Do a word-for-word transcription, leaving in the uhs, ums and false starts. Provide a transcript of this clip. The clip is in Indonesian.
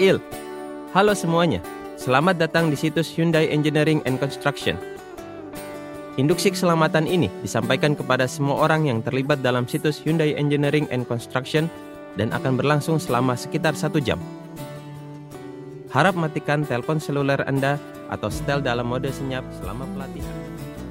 Il. Halo semuanya, selamat datang di situs Hyundai Engineering and Construction. Induksi keselamatan ini disampaikan kepada semua orang yang terlibat dalam situs Hyundai Engineering and Construction dan akan berlangsung selama sekitar satu jam. Harap matikan telepon seluler Anda atau setel dalam mode senyap selama pelatihan.